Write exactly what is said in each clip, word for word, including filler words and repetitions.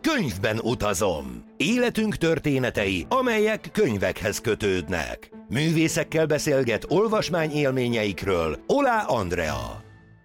könyvben utazom. Életünk történetei, amelyek könyvekhez kötődnek. Művészekkel beszélget olvasmányélményeikről Oláh Andrea.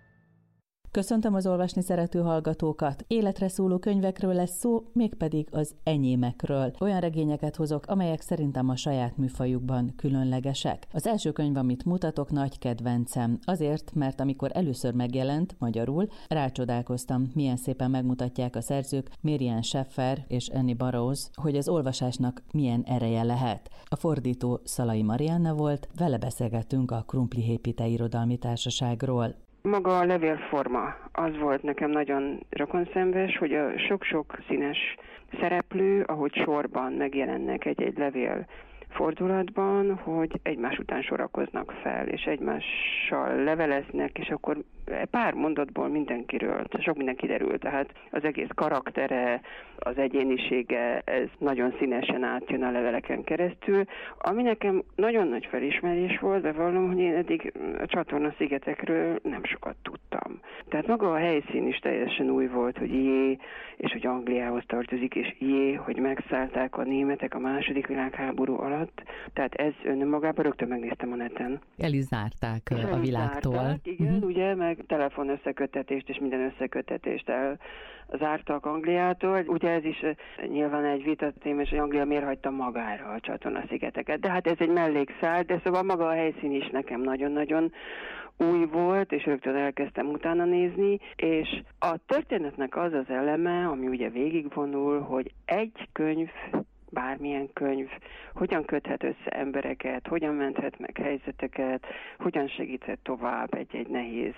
Köszöntöm az olvasni szerető hallgatókat. Életre szóló könyvekről lesz szó, mégpedig az enyémekről. Olyan regényeket hozok, amelyek szerintem a saját műfajukban különlegesek. Az első könyv, amit mutatok, nagy kedvencem. Azért, mert amikor először megjelent magyarul, rácsodálkoztam, milyen szépen megmutatják a szerzők, Miriam Scheffer és Annie Burroughs, hogy az olvasásnak milyen ereje lehet. A fordító Szalai Marianna volt, vele beszélgettünk a Krumplihépite Irodalmi Társaságról. Maga a levélforma az volt nekem nagyon rokonszenves, hogy a sok-sok színes szereplő, ahogy sorban megjelennek egy-egy levél fordulatban, hogy egymás után sorakoznak fel, és egymással leveleznek, és akkor pár mondatból mindenkiről, sok minden kiderül, tehát az egész karaktere, az egyénisége, ez nagyon színesen átjön a leveleken keresztül, ami nekem nagyon nagy felismerés volt, de vallom, hogy én eddig a Csatorna-szigetekről nem sokat tudtam. Tehát maga a helyszín is teljesen új volt, hogy jé, és hogy Angliához tartozik, és jé, hogy megszállták a németek a második világháború alatt. Tehát ez önmagában rögtön megnéztem a neten. El is zárták el a világtól. Zárták, igen, uh-huh. ugye, meg telefon összekötetést és minden összekötetést elzártak Angliától. Ugye ez is nyilván egy vitatéma, hogy Anglia miért hagyta magára a Csatorna-szigeteket. De hát ez egy mellékszál, de szóval maga a helyszín is nekem nagyon-nagyon új volt, és rögtön elkezdtem utána nézni, és a történetnek az az eleme, ami ugye végigvonul, hogy egy könyv, bármilyen könyv, hogyan köthet össze embereket, hogyan menthet meg helyzeteket, hogyan segíthet tovább egy-egy nehéz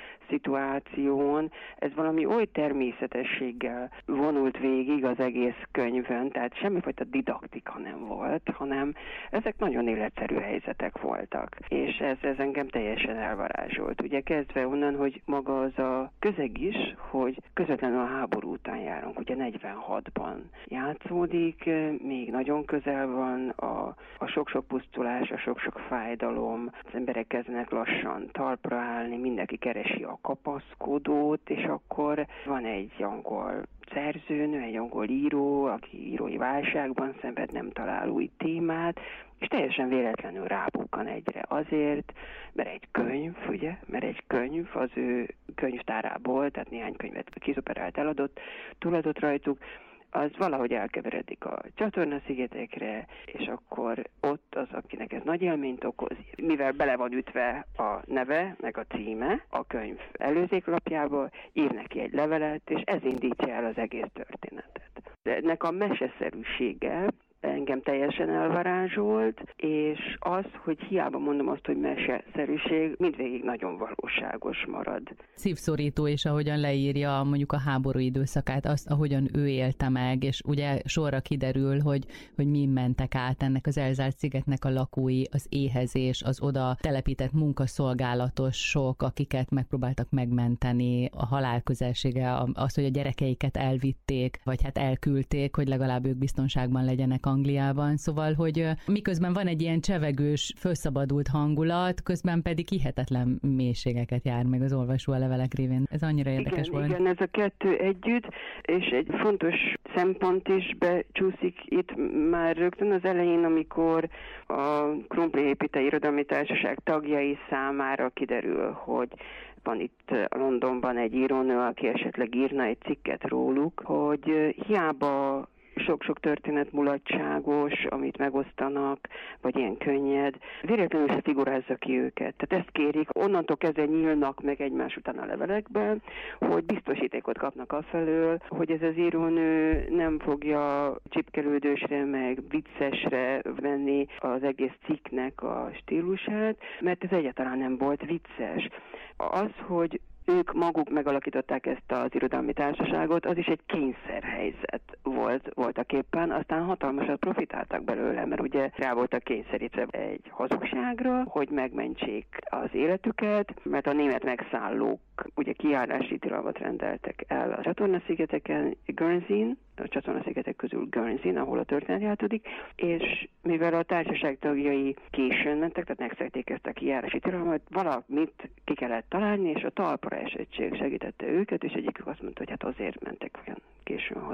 szituáción. Ez valami oly természetességgel vonult végig az egész könyvön, tehát semmifajta didaktika nem volt, hanem ezek nagyon életszerű helyzetek voltak. És ez, ez engem teljesen elvarázsolt. Ugye kezdve onnan, hogy maga az a közeg is, hogy közvetlenül a háború után járunk, ugye negyvenhatban játszódik, még nagyon közel van a, a sok-sok pusztulás, a sok-sok fájdalom, az emberek kezdenek lassan talpra állni, mindenki keresi a kapaszkodót, és akkor van egy angol szerzőnő, egy angol író, aki írói válságban szenved, nem talál új témát, és teljesen véletlenül rábukkan egyre azért, mert egy könyv, ugye, mert egy könyv az ő könyvtárából, tehát néhány könyvet kiszoperált, eladott, túladott rajtuk, az valahogy elkeveredik a Csatorna-szigetekre, és akkor ott az, akinek ez nagy élményt okoz, mivel bele van ütve a neve, meg a címe a könyv előzéklapjába, ír neki egy levelet, és ez indítja el az egész történetet. De ennek a meseszerűsége engem teljesen elvarázsolt, és az, hogy hiába mondom azt, hogy meseszerűség, mindvégig nagyon valóságos marad. Szívszorító is, ahogyan leírja mondjuk a háború időszakát, azt, ahogyan ő élte meg, és ugye sorra kiderül, hogy, hogy mi mentek át ennek az elzárt szigetnek a lakói, az éhezés, az oda telepített munkaszolgálatosok, akiket megpróbáltak megmenteni, a halál közelsége, az, hogy a gyerekeiket elvitték, vagy hát elküldték, hogy legalább ők biztonságban legyenek Angliában, szóval, hogy miközben van egy ilyen csevegős, felszabadult hangulat, közben pedig hihetetlen mélységeket jár meg az olvasó a levelek révén. Ez annyira érdekes igen, volt. Igen, ez a kettő együtt, és egy fontos szempont is becsúszik itt már rögtön az elején, amikor a Krumplihépite Irodalmi Társaság tagjai számára kiderül, hogy van itt Londonban egy írónő, aki esetleg írna egy cikket róluk, hogy hiába sok-sok történet mulatságos, amit megosztanak, vagy ilyen könnyed, véletlenül se figurázza ki őket. Tehát ezt kérik, onnantól kezdve nyílnak meg egymás után a levelekben, hogy biztosítékot kapnak afelől, hogy ez az írónő nem fogja csipkelődősre, meg viccesre venni az egész cikknek a stílusát, mert ez egyáltalán nem volt vicces. Az, hogy ők maguk megalakították ezt az irodalmi társaságot, az is egy kényszerhelyzet volt voltak éppen, aztán hatalmasat profitáltak belőle, mert ugye rá voltak kényszerítve egy hazugságra, hogy megmentsék az életüket, mert a német megszállók ugye kijárási tilalmat rendeltek el a Csatorna-szigeteken, Guernsey-n, a Csatorna-szigetek közül Guernsey-n, ahol a történet játszódik, és mivel a társaság tagjai későn mentek, tehát megszegték ezt a kijárási tilalmat, valamit ki kellett találni, és a talpra esettség segítette őket, és egyikük azt mondta, hogy hát azért mentek olyan későn haza, mert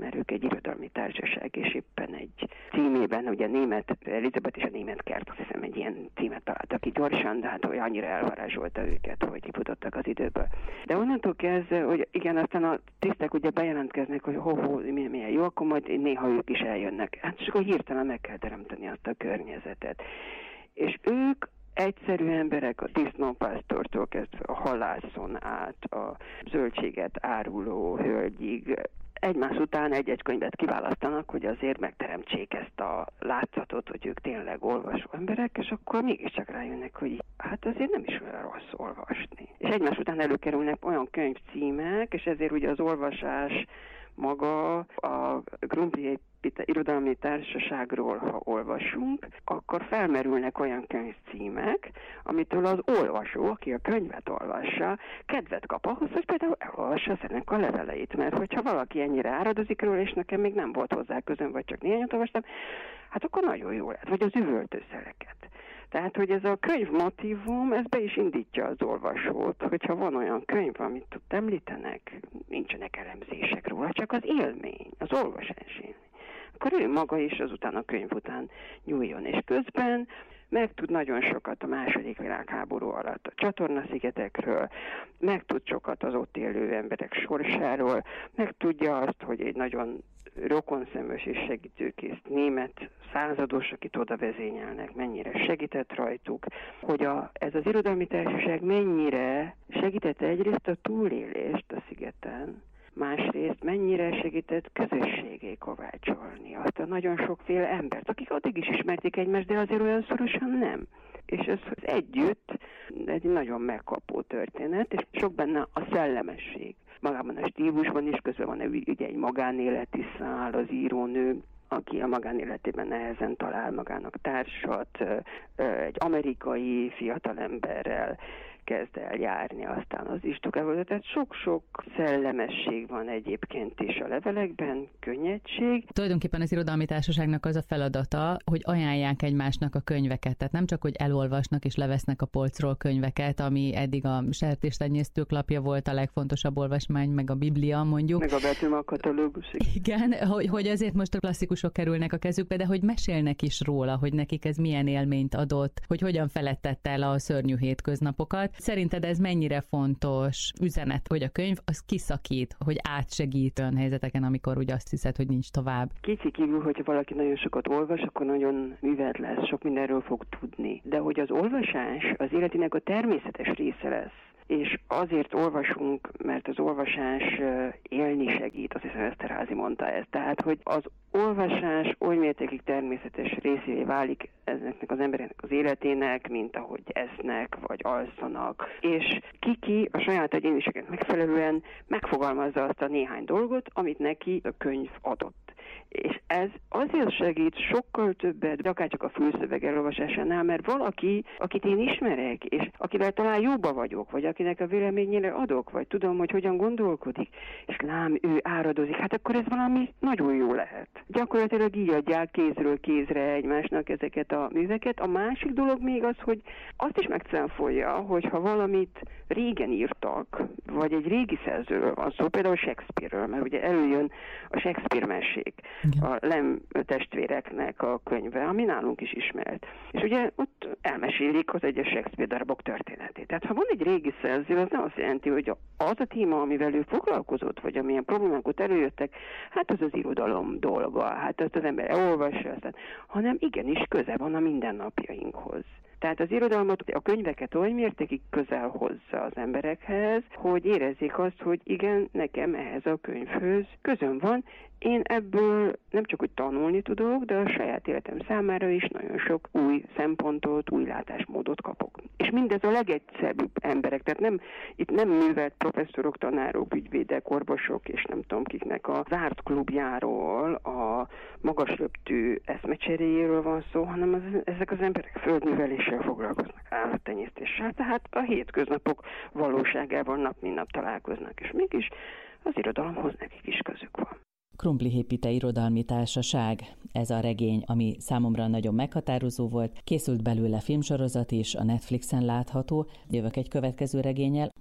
mert ők egy irodalmi társaság, és éppen egy címében, ugye német, Elizabeth és a német kert, azt hiszem egy ilyen címet találtak ki gyorsan, de hát olyan annyira elvarázsolta őket, hogy kifutottak az időből. De onnantól kezdve, hogy igen, aztán a tisztek ugye bejelentkeznek, hogy ho-ho, milyen jó, akkor majd néha ők is eljönnek. Hát csak akkor hirtelen meg kell teremteni azt a környezetet. És ők egyszerű emberek, a disznópásztortól kezdve a halászon át, a zöldséget áruló hölgyig, egymás után egy-egy könyvet kiválasztanak, hogy azért megteremtsék ezt a látszatot, hogy ők tényleg olvasó emberek, és akkor mégiscsak rájönnek, hogy hát azért nem is olyan rossz olvasni. És egymás után előkerülnek olyan könyvcímek, és ezért ugye az olvasás maga a Krumpli Irodalmi Társaságról, ha olvasunk, akkor felmerülnek olyan könyvcímek, amitől az olvasó, aki a könyvet olvassa, kedvet kap ahhoz, hogy például elolvassa ennek a leveleit, mert hogyha valaki ennyire áradozik róla, és nekem még nem volt hozzá közön, vagy csak néhányat olvastam, hát akkor nagyon jó lehet, vagy az üvöltőszereket. Tehát, hogy ez a könyvmotívum, ez be is indítja az olvasót, hogyha van olyan könyv, amit ott említenek, nincsenek elemzések róla, csak az élmény, az olvasás élmény, akkor ő maga is azután a könyv után nyúljon. És közben megtud nagyon sokat a második világháború alatt a csatorna-szigetekről, megtud sokat az ott élő emberek sorsáról, megtudja azt, hogy egy nagyon rokonszenves és segítőkész német százados, akit oda vezényelnek, mennyire segített rajtuk, hogy a, ez az irodalmi társaság mennyire segítette egyrészt a túlélést a szigeten, másrészt mennyire segített közösségé kovácsolni azt a nagyon sokféle embert, akik addig is ismerték egymást, de azért olyan szorosan nem. És ez együtt egy nagyon megkapó történet, és sok benne a szellemesség. Magában a stílusban is, közben van ugye egy magánéleti szál, az írónő, aki a magánéletében nehezen talál magának társat, egy amerikai fiatalemberrel kezd el járni, aztán az istukával. Tehát sok-sok szellemesség van egyébként is a levelekben, könnyedség. Tulajdonképpen az irodalmi társaságnak az a feladata, hogy ajánlják egymásnak a könyveket. Tehát nem csak, hogy elolvasnak és levesznek a polcról könyveket, ami eddig a sertéstenyésztők lapja volt a legfontosabb olvasmány, meg a Biblia mondjuk. Meg a Betűmag katalógus. Igen, hogy, hogy azért most a klasszikusok kerülnek a kezükbe, de hogy mesélnek is róla, hogy nekik ez milyen élményt adott, hogy hogyan felettette el a szörnyű hétköznapokat. Szerinted ez mennyire fontos üzenet, hogy a könyv az kiszakít, hogy átsegít olyan helyzeteken, amikor úgy azt hiszed, hogy nincs tovább? Kétség kívül, hogyha valaki nagyon sokat olvas, akkor nagyon művelt lesz, sok mindenről fog tudni. De hogy az olvasás az életének a természetes része lesz, és azért olvasunk, mert az olvasás élni segít, azt hiszem Eszterházy mondta ezt. Tehát, hogy az olvasás oly mértékig természetes részévé válik ezeknek az embereknek az életének, mint ahogy esznek, vagy alszanak. És ki-ki a saját egyéniségnek megfelelően megfogalmazza azt a néhány dolgot, amit neki a könyv adott. És ez azért segít sokkal többet, de akár csak a fülszöveg elolvasásánál, mert valaki, akit én ismerek, és akivel talán jóba vagyok, vagy akinek a véleményére adok, vagy tudom, hogy hogyan gondolkodik, és lám, ő áradozik, hát akkor ez valami nagyon jó lehet. Gyakorlatilag így adják kézről kézre egymásnak ezeket a műveket. A másik dolog még az, hogy azt is megcáfolja, hogy ha valamit régen írtak, vagy egy régi szerzőről van szó, például Shakespeare-ről, mert ugye előjön a Shakespeare mesék, a Lem testvéreknek a könyve, ami nálunk is ismert. És ugye ott elmesélik az egyes Shakespeare darabok történetét. Tehát ha van egy régi szerző, az nem azt jelenti, hogy az a téma, amivel ő foglalkozott, vagy amilyen problémákat előjöttek, hát az az irodalom dolga, hát azt az ember elolvassa, aztán, hanem igenis köze van a mindennapjainkhoz. Tehát az irodalmat, a könyveket oly mértékig közel hozza az emberekhez, hogy érezzék azt, hogy igen, nekem ehhez a könyvhöz közöm van, én ebből nem csak hogy tanulni tudok, de a saját életem számára is nagyon sok új szempontot, új látásmódot kapok. És mindez a legegyszerűbb emberek, tehát nem, itt nem művelt professzorok, tanárok, ügyvédek, orvosok, és nem tudom kiknek a zárt klubjáról, a magasröptű eszmecseréjéről van szó, hanem az, ezek az emberek földműveléssel foglalkoznak, állattenyésztéssel, tehát a hétköznapok valóságával nap mint nap találkoznak, és mégis az irodalomhoz nekik is közük van. Krumpli-Hépite Irodalmi Társaság. Ez a regény, ami számomra nagyon meghatározó volt. Készült belőle filmsorozat is, a Netflixen látható. Jövök egy következő regénnyel.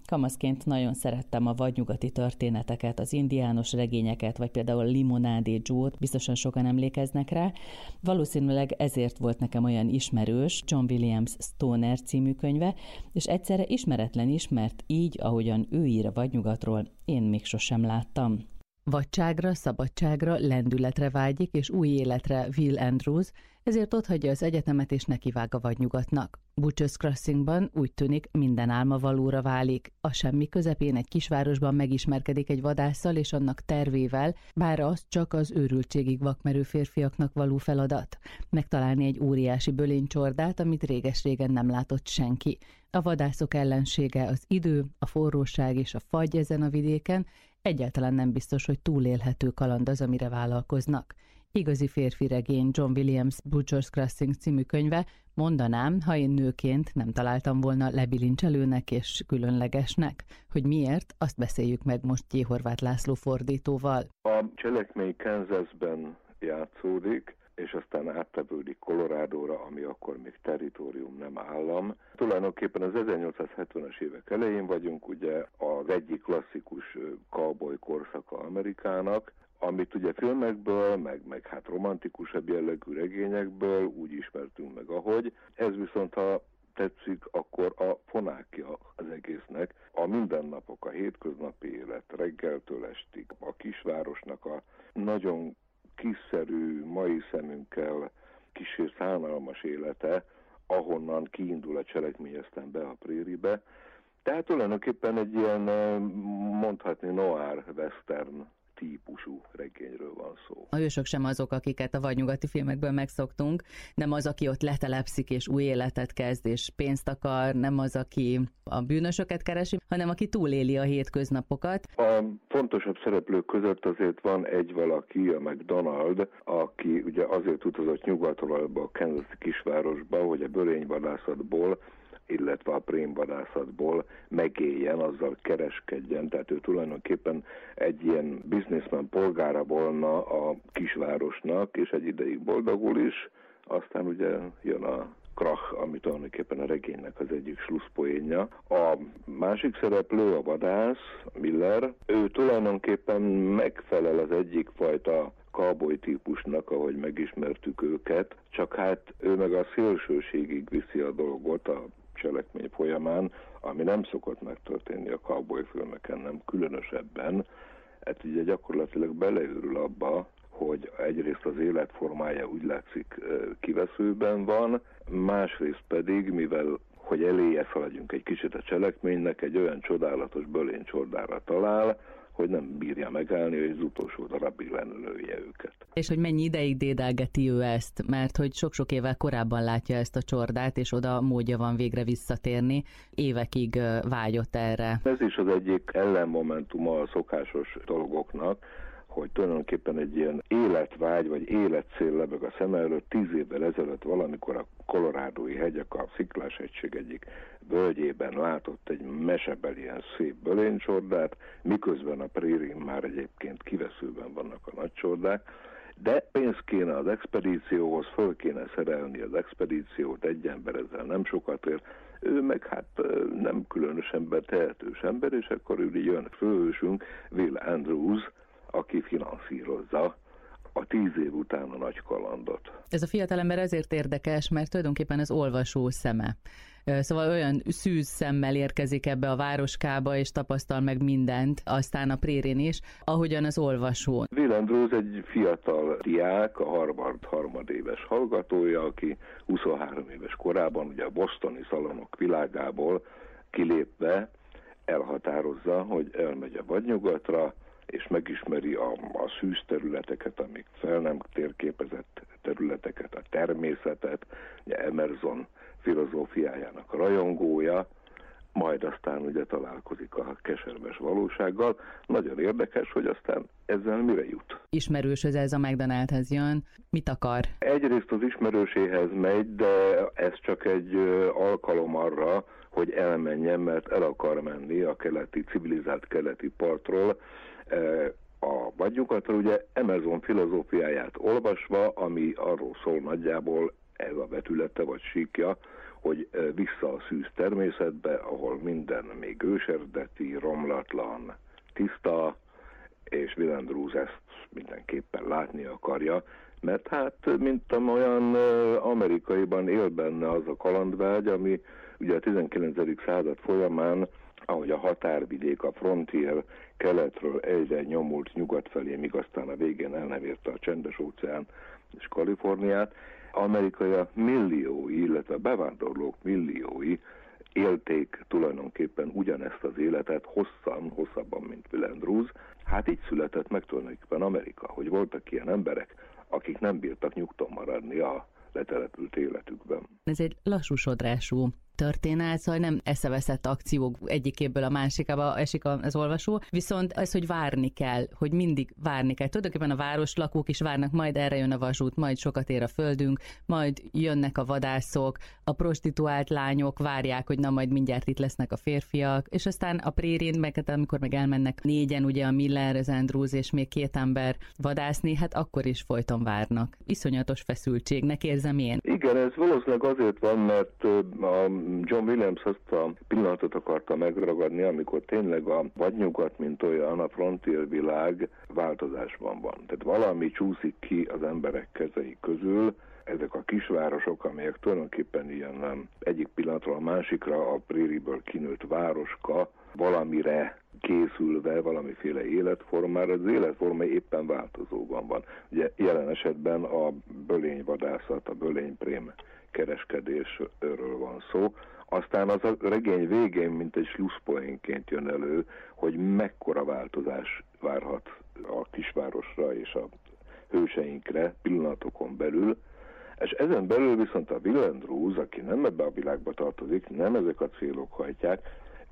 Kamaszként nagyon szerettem a vadnyugati történeteket, az indiános regényeket, vagy például Limonádé Joe-t, biztosan sokan emlékeznek rá. Valószínűleg ezért volt nekem olyan ismerős John Williams Stoner című könyve, és egyszerre ismeretlen is, mert így, ahogyan ő ír a vadnyugatról, én még sosem láttam. Vadságra, szabadságra, lendületre vágyik, és új életre Will Andrews, ezért otthagyja az egyetemet és nekivág a vadnyugatnak. Butcher's Crossingban úgy tűnik, minden álma valóra válik. A semmi közepén egy kisvárosban megismerkedik egy vadásszal és annak tervével, bár az csak az őrültségig vakmerő férfiaknak való feladat. Megtalálni egy óriási bölénycsordát, amit réges-régen nem látott senki. A vadászok ellensége az idő, a forróság és a fagy ezen a vidéken, egyáltalán nem biztos, hogy túlélhető kaland az, amire vállalkoznak. Igazi férfi regény John Williams Butcher's Crossing című könyve, mondanám, ha én nőként nem találtam volna lebilincselőnek és különlegesnek. Hogy miért, azt beszéljük meg most J. Horváth László fordítóval. A cselekmény Kansasben játszódik, és aztán áttevődik Colorádóra, ami akkor még territórium, nem állam. Tulajdonképpen az ezernyolcszázhetvenes évek elején vagyunk, ugye az egyik klasszikus cowboy korszaka Amerikának, amit ugye filmekből, meg, meg hát romantikusabb jellegű regényekből úgy ismertünk meg, ahogy. Ez viszont, ha tetszik, akkor a fonákja az egésznek. A mindennapok, a hétköznapi élet reggeltől estig, a kisvárosnak a nagyon kiszerű, mai szemünkkel kissé szánalmas élete, ahonnan kiindul a cselekmény, aztán be a préribe. Tehát tulajdonképpen egy ilyen, mondhatni, noir western típusú regényről van szó. A hősök sem azok, akiket a vadnyugati filmekből megszoktunk, nem az, aki ott letelepszik és új életet kezd és pénzt akar, nem az, aki a bűnösöket keresi, hanem aki túléli a hétköznapokat. A fontosabb szereplők között azért van egy valaki, a McDonald, aki ugye azért utazott nyugatról ebbe a Kansas kisvárosba, hogy a bölényvadászatból, illetve a prémvadászatból megéljen, azzal kereskedjen, tehát ő tulajdonképpen egy ilyen businessman polgára volna a kisvárosnak, és egy ideig boldogul is, aztán ugye jön a krach, ami tulajdonképpen a regénynek az egyik slusszpoénja. A másik szereplő, a vadász, Miller, ő tulajdonképpen megfelel az egyik fajta cowboy típusnak, ahogy megismertük őket, csak hát ő meg a szélsőségig viszi a dolgot a cselekmény folyamán, ami nem szokott megtörténni a cowboy filmeken, nem különösebben. Hát ugye gyakorlatilag beleőrül abba, hogy egyrészt az életformája úgy látszik kiveszőben van, másrészt pedig, mivel hogy eléje szaladjunk egy kicsit a cselekménynek, egy olyan csodálatos bölénycsordára talál, hogy nem bírja megállni, hogy az utolsó darabig lenölője őket. És hogy mennyi ideig dédelgeti ő ezt, mert hogy sok-sok évvel korábban látja ezt a csordát, és oda módja van végre visszatérni, évekig vágyott erre. Ez is az egyik ellenmomentuma a szokásos dolgoknak, hogy tulajdonképpen egy ilyen életvágy, vagy életcél lebeg a szem előtt. Tíz évvel ezelőtt valamikor a kolorádói hegyek, a Sziklás-hegység egyik völgyében látott egy mesebeli ilyen szép bölénycsordát, miközben a prérin már egyébként kiveszőben vannak a nagy csordák, de pénz kéne az expedícióhoz, föl kéne szerelni az expedíciót, egy ember ezzel nem sokat ér, ő meg hát nem különösen tehetős ember, és akkor ő jön főhősünk, Will Andrews, aki finanszírozza a tíz év után a nagy kalandot. Ez a fiatalember ezért érdekes, mert tulajdonképpen az olvasó szeme. Szóval olyan szűz szemmel érkezik ebbe a városkába, és tapasztal meg mindent, aztán a prérén is, ahogyan az olvasó. Will Andrews egy fiatal diák, a Harvard harmadéves hallgatója, aki huszonhárom éves korában ugye a bostoni szalonok világából kilépve elhatározza, hogy elmegy a vadnyugatra, és megismeri a, a szűz területeket, amik fel nem térképezett területeket, a természetet, ugye Emerson filozófiájának a rajongója, majd aztán ugye találkozik a keserves valósággal. Nagyon érdekes, hogy aztán ezzel mire jut. Ismerős ez a McDonaldhez jön. Mit akar? Egyrészt az ismerőséhez megy, de ez csak egy alkalom arra, hogy elmenjen, mert el akar menni a keleti, civilizált keleti partról, a vadnyugatra, ugye Emerson filozófiáját olvasva, ami arról szól nagyjából, ez a vetülete vagy síkja, hogy vissza a szűz természetbe, ahol minden még őserdeti, romlatlan, tiszta, és Willem Dafoe ezt mindenképpen látni akarja, mert hát mint olyan amerikaiban él benne az a kalandvágy, ami ugye a tizenkilencedik század folyamán, ahogy a határvidék, a frontier keletről egyre nyomult nyugat felé, míg aztán a végén el nem érte a Csendes-óceán és Kaliforniát, amerikaiak milliói, illetve bevándorlók milliói élték tulajdonképpen ugyanezt az életet hosszan, hosszabban, mint Willem Dafoe. Hát így született meg tulajdonképpen Amerika, hogy voltak ilyen emberek, akik nem bírtak nyugton maradni a letelepült életükben. Ez egy lassú sodrású történet, szóval nem eszeveszett akciók egyikéből a másikába esik az olvasó, viszont az, hogy várni kell, hogy mindig várni kell. Tulajdonképpen a városlakók is várnak, majd erre jön a vasút, majd sokat ér a földünk, majd jönnek a vadászok, a prostituált lányok várják, hogy na majd mindjárt itt lesznek a férfiak, és aztán a prérin, meg amikor meg elmennek négyen, ugye a Miller, az Andrews és még két ember vadászni, hát akkor is folyton várnak. Iszonyatos feszültségnek érzem én. Igen, ez valószínűleg azért van, mert a John Williams azt a pillanatot akarta megragadni, amikor tényleg a vadnyugat, mint olyan, a frontier világ változásban van. Tehát valami csúszik ki az emberek kezei közül, ezek a kisvárosok, amelyek tulajdonképpen ilyen nem, egyik pillanatról a másikra a prériből kinőtt városka valamire készülve, valamiféle életformára, az életforma éppen változóban van. Ugye jelen esetben a bölényvadászat, a bölényprém kereskedésről van szó. Aztán az a regény végén, mint egy slusszpoénként jön elő, hogy mekkora változás várhat a kisvárosra és a hőseinkre pillanatokon belül, és ezen belül viszont a Willem Dafoe, aki nem ebbe a világba tartozik, nem ezek a célok hajtják,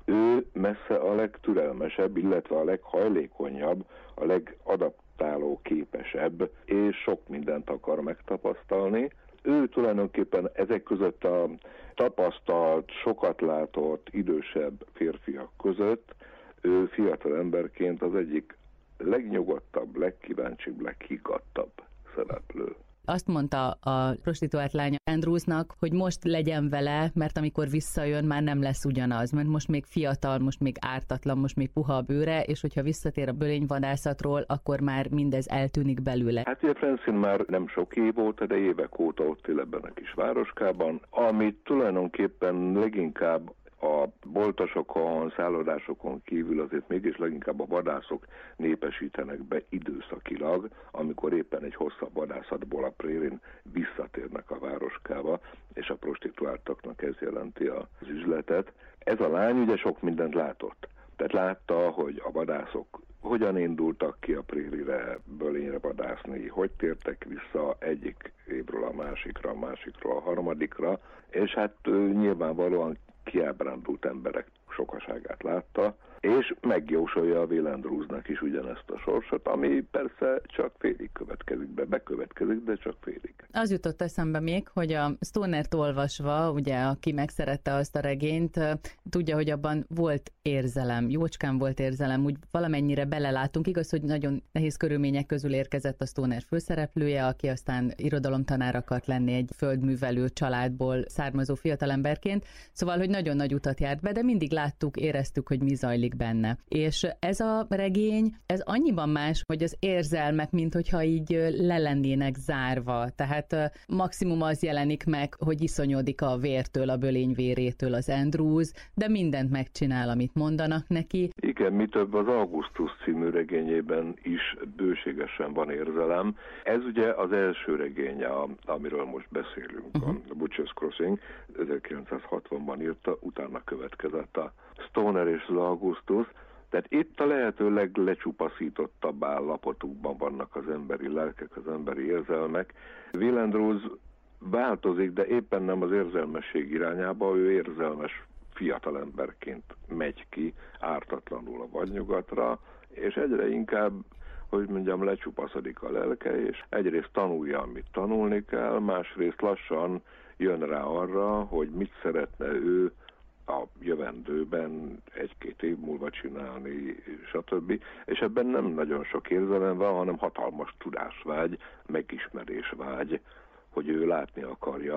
ő messze a legtürelmesebb, illetve a leghajlékonyabb, a legadaptáló képesebb, és sok mindent akar megtapasztalni. Ő tulajdonképpen ezek között a tapasztalt, sokat látott, idősebb férfiak között, ő fiatal emberként az egyik legnyugodtabb, legkíváncsibb, leghiggadtabb szereplő. Azt mondta a prostituált lány Andrewsnak, hogy most legyen vele, mert amikor visszajön, már nem lesz ugyanaz, mert most még fiatal, most még ártatlan, most még puha a bőre, és hogyha visszatér a bölényvadászatról, akkor már mindez eltűnik belőle. Hát ugye Francine már nem sok év óta, de évek óta ott él ebben a kis városkában, amit tulajdonképpen leginkább a boltosokon, szállodásokon kívül azért mégis leginkább a vadászok népesítenek be időszakilag, amikor éppen egy hosszabb vadászatból a prérin visszatérnek a városkába, és a prostituáltaknak ez jelenti az üzletet. Ez a lány ugye sok mindent látott. Tehát látta, hogy a vadászok hogyan indultak ki a prérire, bölényre vadászni, hogy tértek vissza egyik évről a másikra, a másikról a harmadikra, és hát nyilvánvalóan kiábrándult emberek sokaságát látta, és megjósolja a Willem Dafoe-nak is ugyanezt a sorsot, ami persze csak félig következik be, bekövetkezik, de csak félig. Az jutott eszembe még, hogy a Stonert olvasva, ugye, aki megszerette azt a regényt, tudja, hogy abban volt érzelem, jócskán volt érzelem, úgy valamennyire belelátunk. Igaz, hogy nagyon nehéz körülmények közül érkezett a Stoner főszereplője, aki aztán irodalomtanár akart lenni egy földművelő családból származó fiatalemberként, szóval, hogy nagyon nagy utat járt be, de mindig láttuk, éreztük, hogy mi zajlik benne. És ez a regény, ez annyiban más, hogy az érzelmek, mint hogyha így le lennének zárva. Tehát maximum az jelenik meg, hogy iszonyodik a vértől, a bölény vérétől az Andrews, de mindent megcsinál, amit mondanak neki. Igen, mi több, az Augustus című regényében is bőségesen van érzelem. Ez ugye az első regénye, amiről most beszélünk, uh-huh. a Butcher's Crossing, ezerkilencszázhatvanban írta, utána következett a Stoner és az Augustus, tehát itt a lehető leglecsupaszítottabb állapotukban vannak az emberi lelkek, az emberi érzelmek. Willem Dafoe változik, de éppen nem az érzelmesség irányába, ő érzelmes fiatalemberként megy ki ártatlanul a vadnyugatra, és egyre inkább, hogy mondjam, lecsupaszodik a lelke, és egyrészt tanulja, amit tanulni kell, másrészt lassan jön rá arra, hogy mit szeretne ő a jövendőben egy-két év múlva csinálni, stb. És ebben nem nagyon sok érzelem van, hanem hatalmas tudásvágy, megismerésvágy, hogy ő látni akarja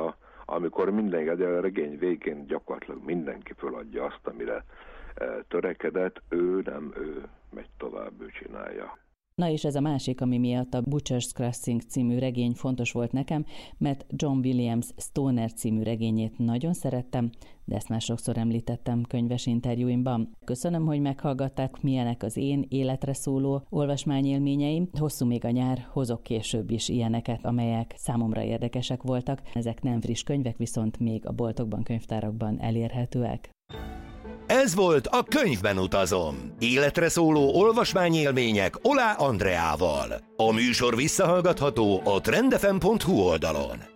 amikor mindenki a regény végén gyakorlatilag mindenki föladja azt, amire törekedett, ő nem, ő megy tovább, ő csinálja. Na és ez a másik, ami miatt a Butcher's Crossing című regény fontos volt nekem, mert John Williams Stoner című regényét nagyon szerettem, de ezt már sokszor említettem könyves interjúimban. Köszönöm, hogy meghallgatták, milyenek az én életre szóló olvasmányélményeim. Hosszú még a nyár, hozok később is ilyeneket, amelyek számomra érdekesek voltak. Ezek nem friss könyvek, viszont még a boltokban, könyvtárakban elérhetőek. Ez volt a Könyvben utazom. Életre szóló olvasmányélmények Oláh Andreával. A műsor visszahallgatható a trendefem pont hu oldalon.